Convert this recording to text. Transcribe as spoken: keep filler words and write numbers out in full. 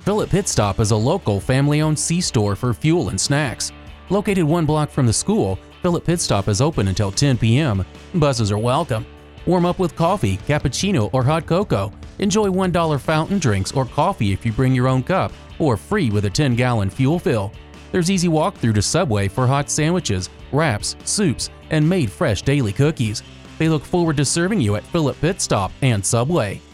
Philip Pit Stop is a local family-owned C-store for fuel and snacks. Located one block from the school, Philip Pit Stop is open until ten p m Buses are welcome. Warm up with coffee, cappuccino, or hot cocoa. Enjoy one dollar fountain drinks or coffee if you bring your own cup, or free with a ten gallon fuel fill. There's easy walk-through to Subway for hot sandwiches, wraps, soups, and made fresh daily cookies. They look forward to serving you at Philip Pit Stop and Subway.